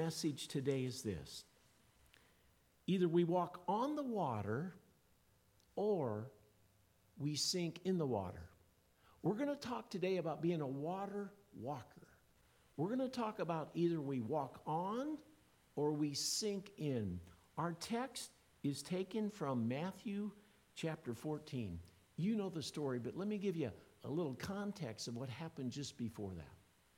message today is this. Either we walk on the water or we sink in the water. We're going to talk today about being a water walker. We're going to talk about either we walk on or we sink in. Our text is taken from Matthew chapter 14. You know the story, but let me give you a little context of what happened just before that.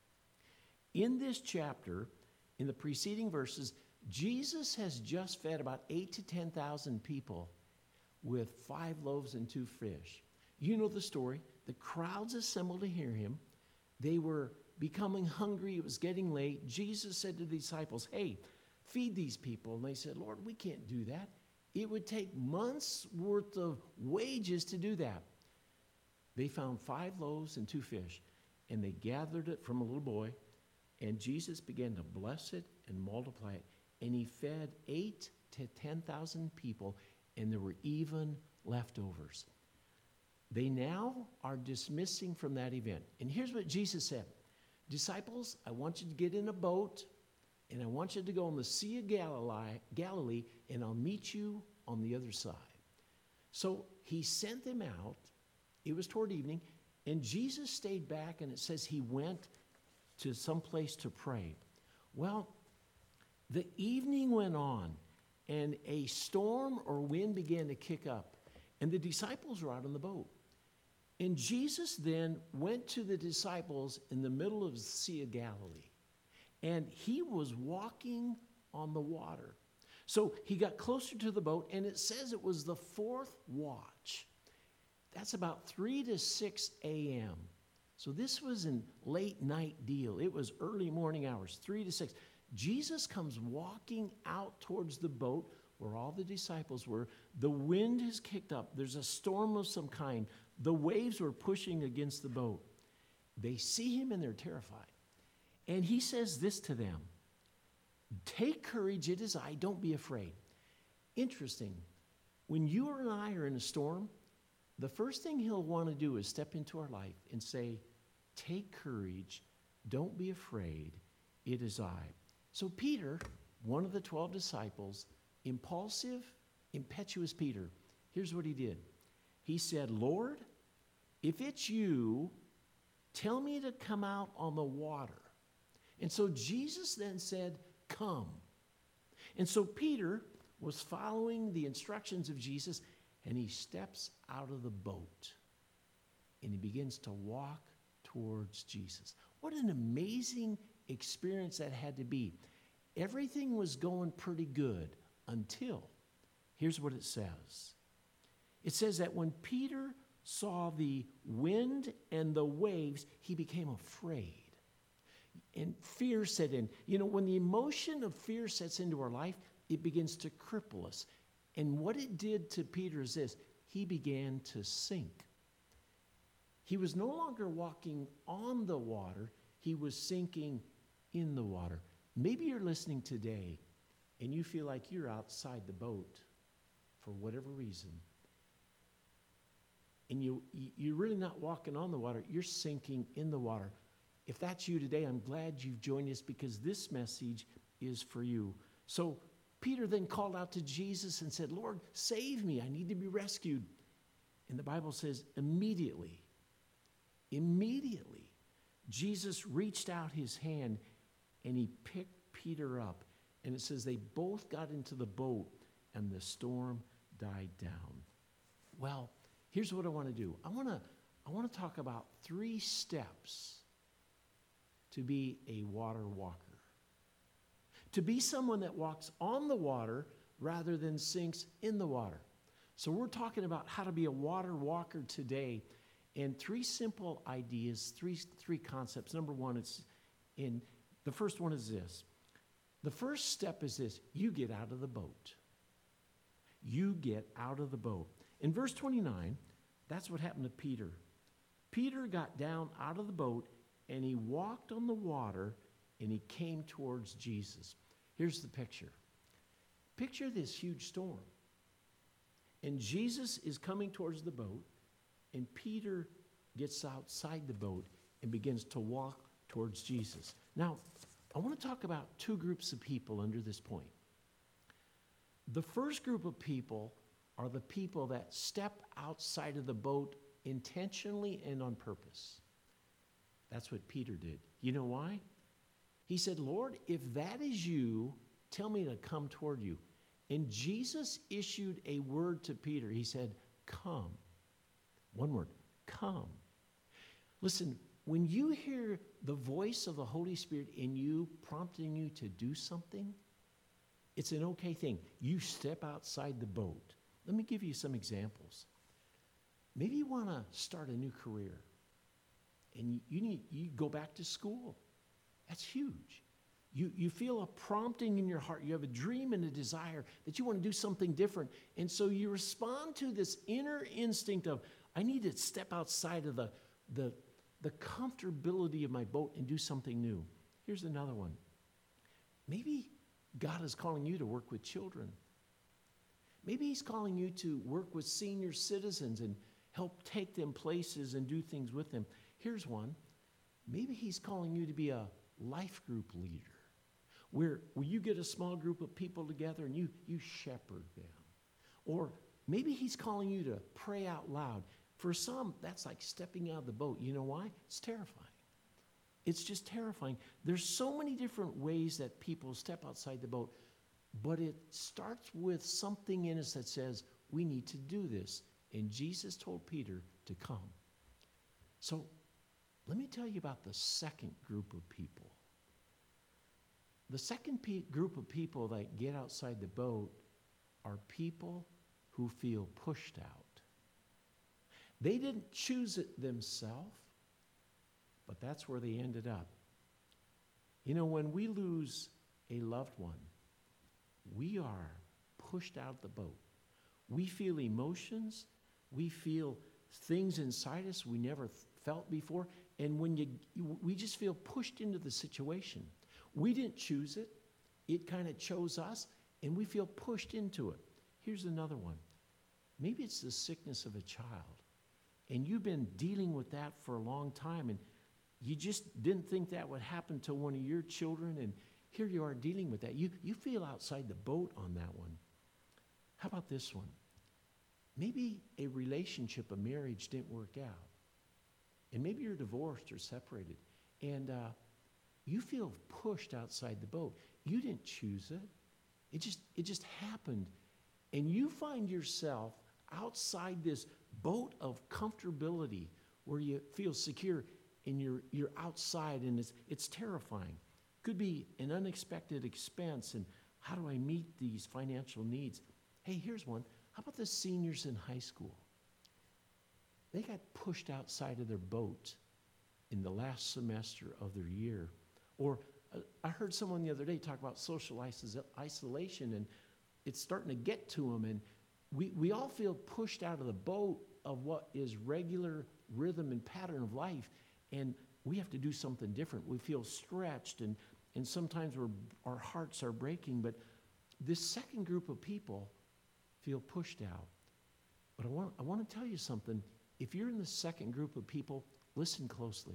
In this chapter, in the preceding verses, Jesus has just fed about 8,000 to 10,000 people with 5 loaves and 2 fish. You know the story. The crowds assembled to hear him. They were becoming hungry. It was getting late. Jesus said to the disciples, hey, feed these people. And they said, Lord, we can't do that. It would take months' worth of wages to do that. They found 5 loaves and 2 fish, and they gathered it from a little boy, and Jesus began to bless it and multiply it. And he fed 8,000 to 10,000 people, and there were even leftovers. They now are dismissing from that event. And here's what Jesus said. Disciples, I want you to get in a boat, and I want you to go on the Sea of Galilee, and I'll meet you on the other side. So he sent them out. It was toward evening, and Jesus stayed back, and it says he went to some place to pray. Well, the evening went on, and a storm or wind began to kick up, and the disciples were out on the boat. And Jesus then went to the disciples in the middle of the Sea of Galilee, and he was walking on the water. So he got closer to the boat, and it says it was the 4th watch. That's about 3 to 6 a.m. So this was a late night deal. It was early morning hours, 3 to 6. Jesus comes walking out towards the boat where all the disciples were. The wind has kicked up. There's a storm of some kind. The waves were pushing against the boat. They see him and they're terrified. And he says this to them, take courage, it is I, don't be afraid. Interesting. When you and I are in a storm, the first thing he'll want to do is step into our life and say, take courage, don't be afraid, it is I. So Peter, one of the 12 disciples, impulsive, impetuous Peter, here's what he did. He said, Lord, if it's you, tell me to come out on the water. And so Jesus then said, come. And so Peter was following the instructions of Jesus, and he steps out of the boat, and he begins to walk towards Jesus. What an amazing experience that had to be. Everything was going pretty good until, here's what it says. It says that when Peter saw the wind and the waves, he became afraid. And fear set in. You know, when the emotion of fear sets into our life, it begins to cripple us. And what it did to Peter is this. He began to sink. He was no longer walking on the water. He was sinking in the water. Maybe you're listening today and you feel like you're outside the boat for whatever reason. And you're really not walking on the water. You're sinking in the water. If that's you today, I'm glad you've joined us because this message is for you. So Peter then called out to Jesus and said, Lord, save me. I need to be rescued. And the Bible says immediately, Jesus reached out his hand and he picked Peter up. And it says they both got into the boat and the storm died down. Well, here's what I want to do. I want to talk about 3 steps to be a water walker. To be someone that walks on the water rather than sinks in the water. So we're talking about how to be a water walker today. And 3 simple ideas, three concepts. Number one, the first one is this. The first step is this. You get out of the boat. You get out of the boat. In verse 29, that's what happened to Peter. Peter got down out of the boat and he walked on the water and he came towards Jesus. Here's the picture. Picture this huge storm. And Jesus is coming towards the boat, and Peter gets outside the boat and begins to walk towards Jesus. Now, I want to talk about two groups of people under this point. The first group of people are the people that step outside of the boat intentionally and on purpose. That's what Peter did. You know why? He said, Lord, if that is you, tell me to come toward you. And Jesus issued a word to Peter. He said, come. One word, come. Listen, when you hear the voice of the Holy Spirit in you, prompting you to do something, it's an okay thing. You step outside the boat. Let me give you some examples. Maybe you want to start a new career, and you go back to school. That's huge. You feel a prompting in your heart. You have a dream and a desire that you want to do something different. And so you respond to this inner instinct of, I need to step outside of the comfortability of my boat and do something new. Here's another one. Maybe God is calling you to work with children. Maybe he's calling you to work with senior citizens and help take them places and do things with them. Here's one. Maybe he's calling you to be a life group leader, where you get a small group of people together and you shepherd them. Or maybe he's calling you to pray out loud. For some, that's like stepping out of the boat. You know why? It's terrifying. It's just terrifying. There's so many different ways that people step outside the boat, but it starts with something in us that says, we need to do this. And Jesus told Peter to come. So let me tell you about the second group of people. The second group of people that get outside the boat are people who feel pushed out. They didn't choose it themselves, but that's where they ended up. You know, when we lose a loved one, we are pushed out of the boat. We feel emotions. We feel things inside us we never felt before. And we just feel pushed into the situation. We didn't choose it. It kind of chose us, and we feel pushed into it. Here's another one. Maybe it's the sickness of a child, and you've been dealing with that for a long time, and you just didn't think that would happen to one of your children, and here you are dealing with that. You feel outside the boat on that one. How about this one? Maybe a relationship, a marriage didn't work out. And maybe you're divorced or separated. And you feel pushed outside the boat. You didn't choose it. It just happened. And you find yourself outside this boat of comfortability where you feel secure and you're outside, and it's terrifying. Could be an unexpected expense, and how do I meet these financial needs? Hey, here's one. How about the seniors in high school? They got pushed outside of their boat in the last semester of their year. Or I heard someone the other day talk about social isolation, and it's starting to get to them. And we all feel pushed out of the boat of what is regular rhythm and pattern of life, and we have to do something different. We feel stretched, and sometimes our hearts are breaking. But this second group of people feel pushed out. But I want to tell you something. If you're in the second group of people, listen closely.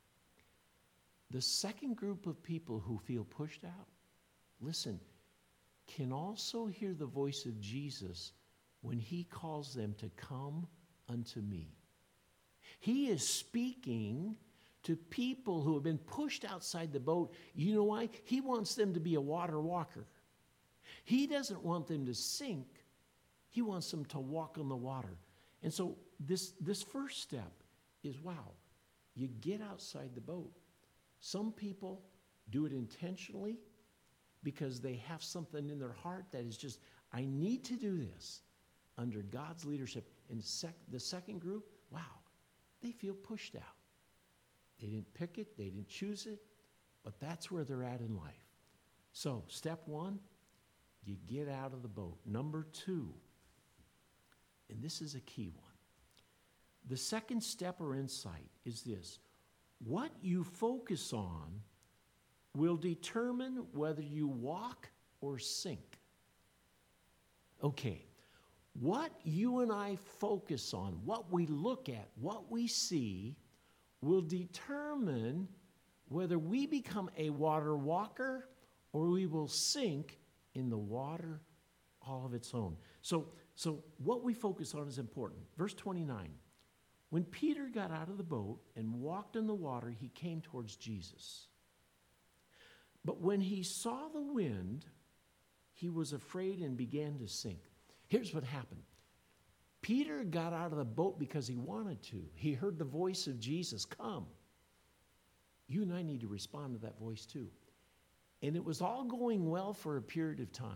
The second group of people who feel pushed out, listen, can also hear the voice of Jesus when he calls them to come unto me. He is speaking to people who have been pushed outside the boat. You know why? He wants them to be a water walker. He doesn't want them to sink. He wants them to walk on the water. And so this first step is, wow, you get outside the boat. Some people do it intentionally because they have something in their heart that is just, I need to do this under God's leadership. And the second group, wow, they feel pushed out. They didn't pick it, they didn't choose it, but that's where they're at in life. So step one, you get out of the boat. Number two, and this is a key one. The second step or insight is this. What you focus on will determine whether you walk or sink. Okay, what you and I focus on, what we look at, what we see, will determine whether we become a water walker or we will sink in the water all of its own. So what we focus on is important. Verse 29, when Peter got out of the boat and walked in the water, he came towards Jesus. But when he saw the wind, he was afraid and began to sink. Here's what happened. Peter got out of the boat because he wanted to. He heard the voice of Jesus, come. You and I need to respond to that voice too. And it was all going well for a period of time.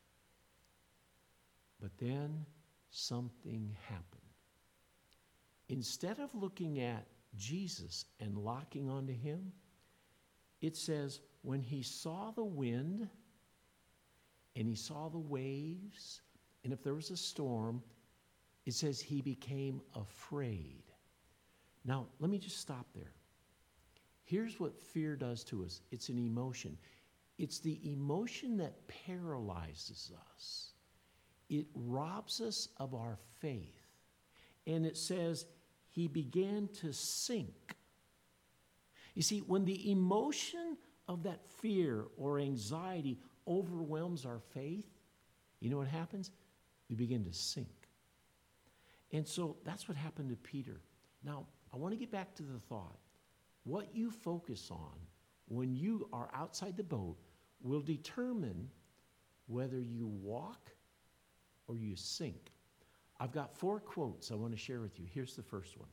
But then something happened. Instead of looking at Jesus and locking onto him, it says, when he saw the wind and he saw the waves, and if there was a storm, it says he became afraid. Now, let me just stop there. Here's what fear does to us. It's an emotion. It's the emotion that paralyzes us. It robs us of our faith. And it says he began to sink. You see, when the emotion of that fear or anxiety overwhelms our faith, you know what happens? We begin to sink. And so that's what happened to Peter. Now, I want to get back to the thought. What you focus on when you are outside the boat will determine whether you walk or you sink. I've got 4 quotes I want to share with you. Here's the first one.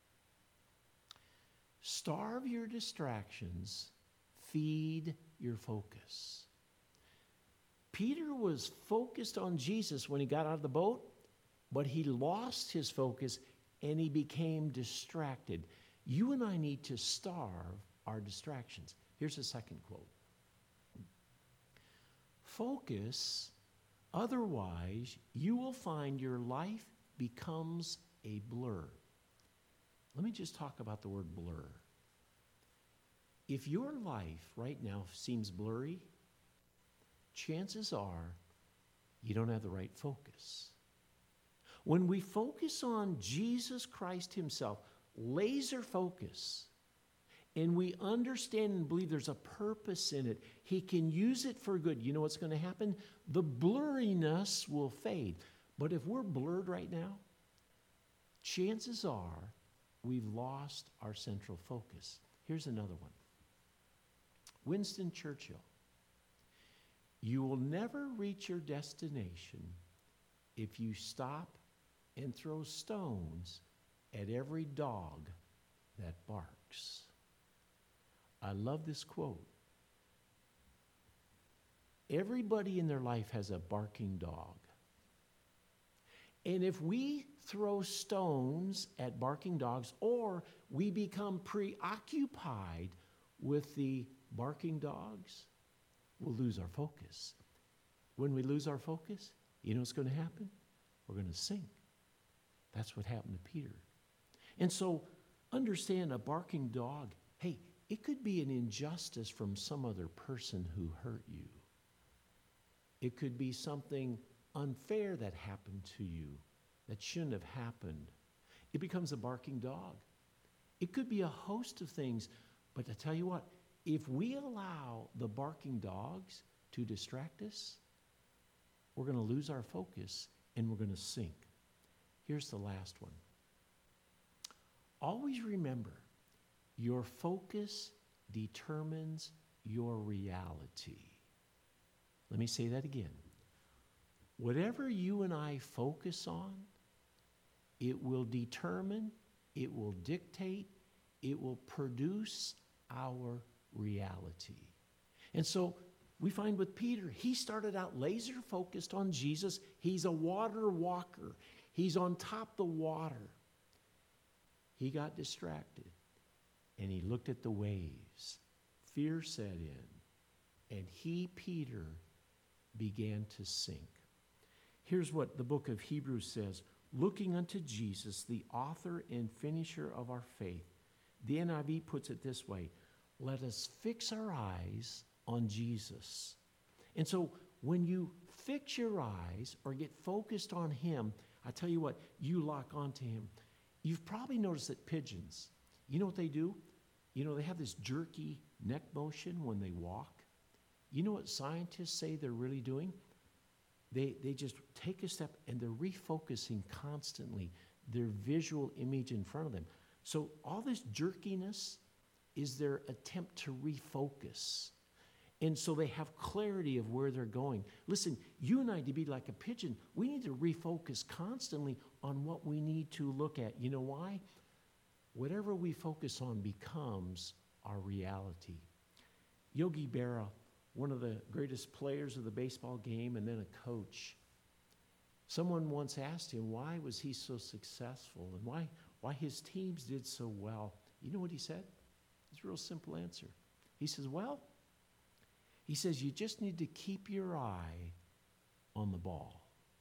Starve your distractions, feed your focus. Peter was focused on Jesus when he got out of the boat, but he lost his focus and he became distracted. You and I need to starve our distractions. Here's the second quote. Focus, otherwise you will find your life becomes a blur. Let me just talk about the word blur. If your life right now seems blurry, chances are you don't have the right focus. When we focus on Jesus Christ himself, laser focus, and we understand and believe there's a purpose in it, he can use it for good. You know what's going to happen? The blurriness will fade. But if we're blurred right now, chances are we've lost our central focus. Here's another one. Winston Churchill. You will never reach your destination if you stop and throw stones at every dog that barks. I love this quote. Everybody in their life has a barking dog. And if we throw stones at barking dogs, or we become preoccupied with the barking dogs, we'll lose our focus. When we lose our focus, you know what's going to happen? We're going to sink. That's what happened to Peter. And so, understand a barking dog, hey, it could be an injustice from some other person who hurt you. It could be something unfair that happened to you that shouldn't have happened. It becomes a barking dog. It could be a host of things, but I tell you what, if we allow the barking dogs to distract us, we're going to lose our focus and we're going to sink. Here's the last one. Always remember, your focus determines your reality. Let me say that again. Whatever you and I focus on, it will determine, it will dictate, it will produce our reality. And so we find with Peter, he started out laser focused on Jesus. He's a water walker. He's on top of the water. He got distracted and he looked at the waves. Fear set in and he, Peter, began to sink. Here's what the book of Hebrews says. Looking unto Jesus, the author and finisher of our faith. The NIV puts it this way. Let us fix our eyes on Jesus. And so when you fix your eyes or get focused on him, I tell you what, you lock onto him. You've probably noticed that pigeons, you know what they do? You know, they have this jerky neck motion when they walk. You know what scientists say they're really doing? They just take a step and they're refocusing constantly their visual image in front of them. So all this jerkiness is their attempt to refocus. And so they have clarity of where they're going. Listen, you and I, to be like a pigeon, we need to refocus constantly on what we need to look at. You know why? Whatever we focus on becomes our reality. Yogi Berra, one of the greatest players of the baseball game and then a coach, someone once asked him why was he so successful and why his teams did so well. You know what he said? It's a real simple answer. He says, you just need to keep your eye on the ball.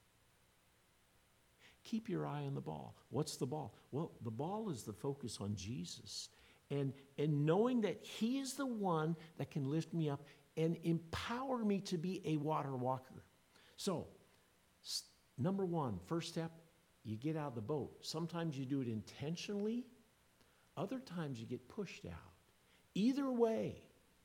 Keep your eye on the ball. What's the ball? Well, the ball is the focus on Jesus. And knowing that he is the one that can lift me up and empower me to be a water walker. So, number one, first step, you get out of the boat. Sometimes you do it intentionally. Other times you get pushed out. Either way,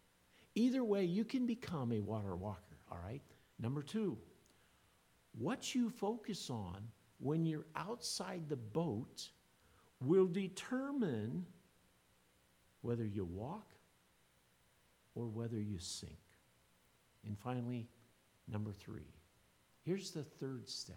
you can become a water walker, all right? Number two, what you focus on when you're outside the boat will determine whether you walk or whether you sink. And finally, number three, here's the third step.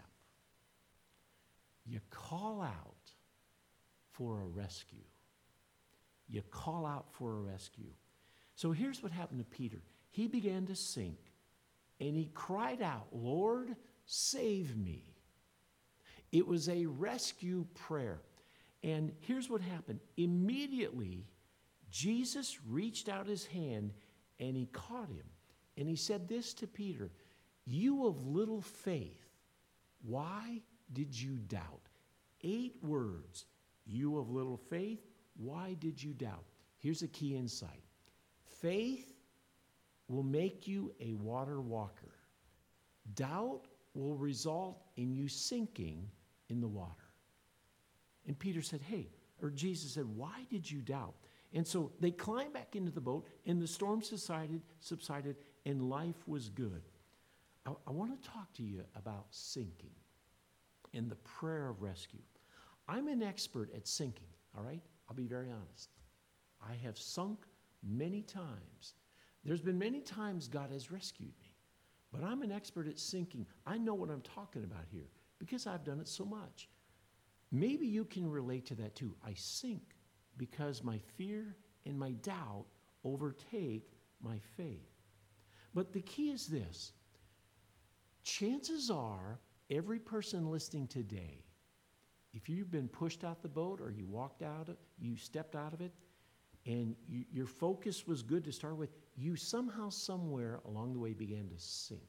You call out for a rescue. You call out for a rescue. So here's what happened to Peter. He began to sink, and he cried out, "Lord, save me." It was a rescue prayer. And here's what happened. Immediately, Jesus reached out his hand, and he caught him. And he said this to Peter, "You of little faith, why did you doubt?" 8 words. You of little faith, why did you doubt? Here's a key insight. Faith will make you a water walker. Doubt will result in you sinking in the water. And Peter said, Jesus said, "Why did you doubt?" And so they climbed back into the boat, and the storm subsided, and life was good. I want to talk to you about sinking and the prayer of rescue. I'm an expert at sinking, all right? I'll be very honest. I have sunk many times. There's been many times God has rescued me, but I'm an expert at sinking. I know what I'm talking about here because I've done it so much. Maybe you can relate to that too. I sink because my fear and my doubt overtake my faith. But the key is this. Chances are, every person listening today, if you've been pushed out the boat or you stepped out of it, and your focus was good to start with, you somehow, somewhere along the way began to sink.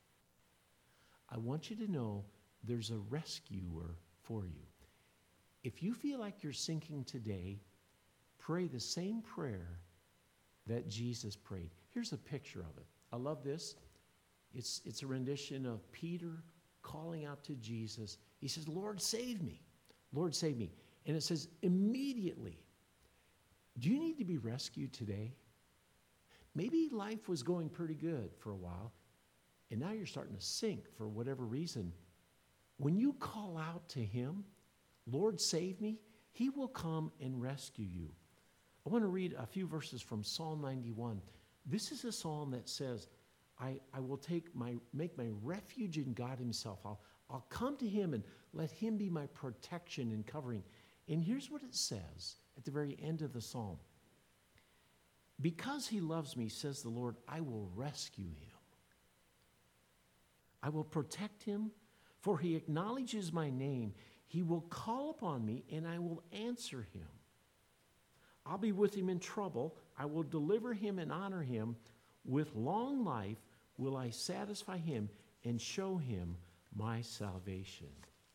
I want you to know there's a rescuer for you. If you feel like you're sinking today, pray the same prayer that Jesus prayed. Here's a picture of it. I love this. It's a rendition of Peter calling out to Jesus. He says, "Lord, save me. Lord, save me." And it says, immediately. Do you need to be rescued today? Maybe life was going pretty good for a while, and now you're starting to sink for whatever reason. When you call out to him, "Lord, save me," he will come and rescue you. I want to read a few verses from Psalm 91. This is a psalm that says, I will make my refuge in God himself. I'll come to him and let him be my protection and covering. And here's what it says at the very end of the psalm. "Because he loves me, says the Lord, I will rescue him. I will protect him, for he acknowledges my name. He will call upon me, and I will answer him. I'll be with him in trouble. I will deliver him and honor him. With long life will I satisfy him and show him my salvation."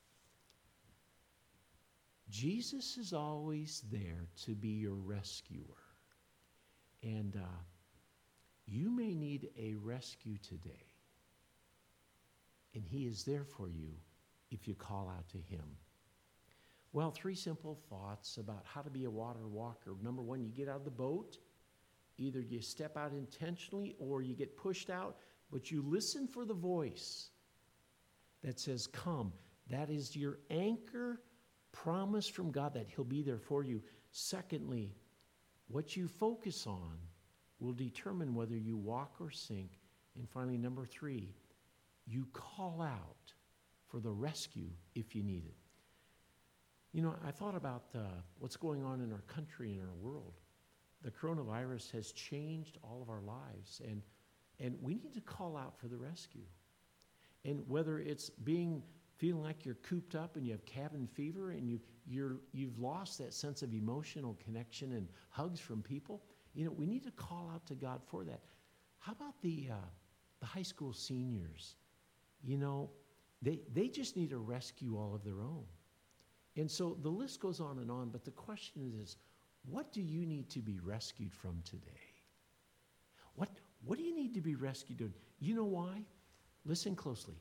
Jesus is always there to be your rescuer. And you may need a rescue today. And he is there for you if you call out to him. Well, 3 simple thoughts about how to be a water walker. Number 1, you get out of the boat. Either you step out intentionally or you get pushed out, but you listen for the voice that says, come. That is your anchor promise from God that he'll be there for you. Secondly, what you focus on will determine whether you walk or sink. And finally, number 3, you call out for the rescue if you need it. You know, I thought about what's going on in our country and our world. The coronavirus has changed all of our lives, and we need to call out for the rescue. And whether it's feeling like you're cooped up and you have cabin fever and you've lost that sense of emotional connection and hugs from people, you know, we need to call out to God for that. How about the high school seniors? You know, they just need a rescue all of their own. And so the list goes on, but the question is, what do you need to be rescued from today? What do you need to be rescued from? You know why? Listen closely.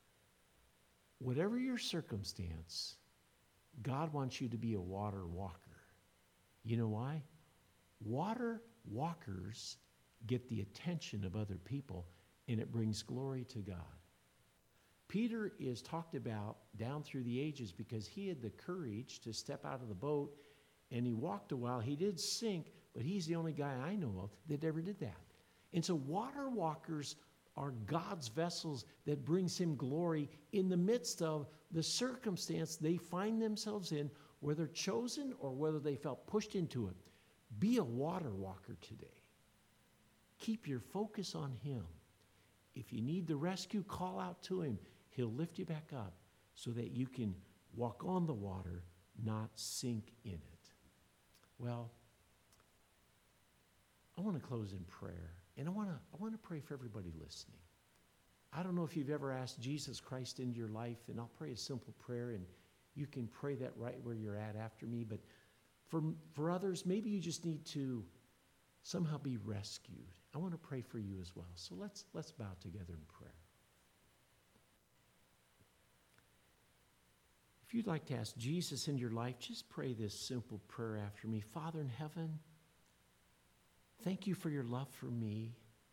Whatever your circumstance, God wants you to be a water walker. You know why? Water walkers get the attention of other people, and it brings glory to God. Peter is talked about down through the ages because he had the courage to step out of the boat, and he walked a while. He did sink, but he's the only guy I know of that ever did that. And so water walkers are God's vessels that brings him glory in the midst of the circumstance they find themselves in, whether chosen or whether they felt pushed into it. Be a water walker today. Keep your focus on him. If you need the rescue, call out to him. He'll lift you back up so that you can walk on the water, not sink in it. Well, I want to close in prayer, and I want to pray for everybody listening. I don't know if you've ever asked Jesus Christ into your life, and I'll pray a simple prayer, and you can pray that right where you're at after me. But for others, maybe you just need to somehow be rescued. I want to pray for you as well. So let's bow together in prayer. If you'd like to ask Jesus into your life, just pray this simple prayer after me. Father in heaven, thank you for your love for me.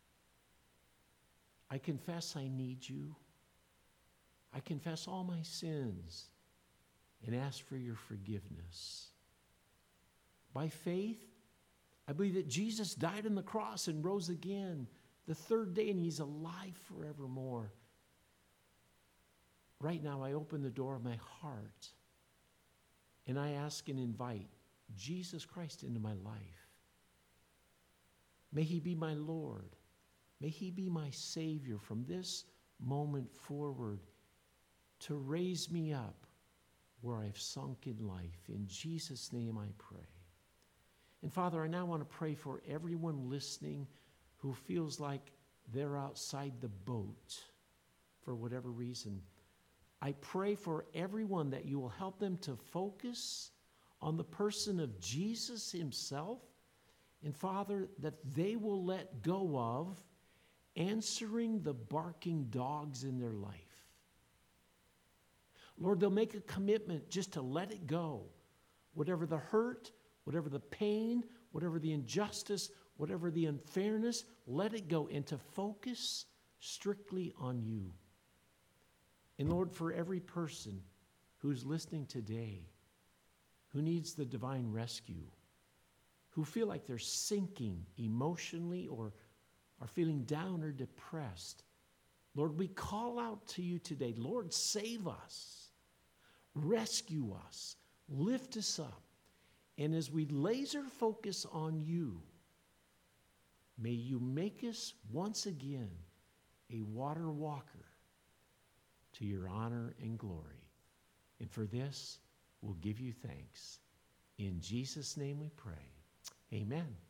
I confess I need you. I confess all my sins and ask for your forgiveness. By faith, I believe that Jesus died on the cross and rose again the third day, and he's alive forevermore. Right now, I open the door of my heart, and I ask and invite Jesus Christ into my life. May he be my Lord. May he be my Savior from this moment forward to raise me up where I've sunk in life. In Jesus' name I pray. And Father, I now want to pray for everyone listening who feels like they're outside the boat for whatever reason. I pray for everyone that you will help them to focus on the person of Jesus himself. And Father, that they will let go of answering the barking dogs in their life. Lord, they'll make a commitment just to let it go. Whatever the hurt, whatever the pain, whatever the injustice, whatever the unfairness, let it go and to focus strictly on you. And Lord, for every person who's listening today, who needs the divine rescue, who feel like they're sinking emotionally or are feeling down or depressed, Lord, we call out to you today. Lord, save us, rescue us, lift us up. And as we laser focus on you, may you make us once again a water walker to your honor and glory. And for this, we'll give you thanks. In Jesus' name we pray. Amen.